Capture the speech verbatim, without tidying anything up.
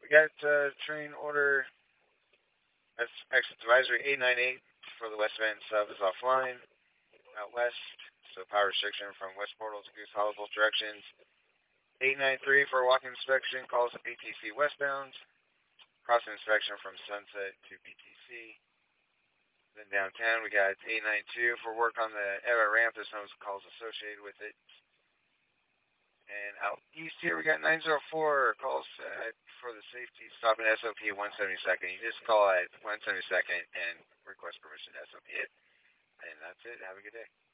We got uh, train order that's exit advisory eight nine eight for the West Van sub is offline out west. So power restriction from West Portal to Goose Hollow both directions. eight nine three for walking inspection calls to B T C westbound. Crossing inspection from Sunset to B T C. Then downtown we got eight nine two for work on the Era ramp. There's no calls associated with it. And out east here we got nine zero four calls uh, for the safety stop at S O P at one seventy-second. You just call at one seventy-second and request permission to S O P it. And that's it. Have a good day.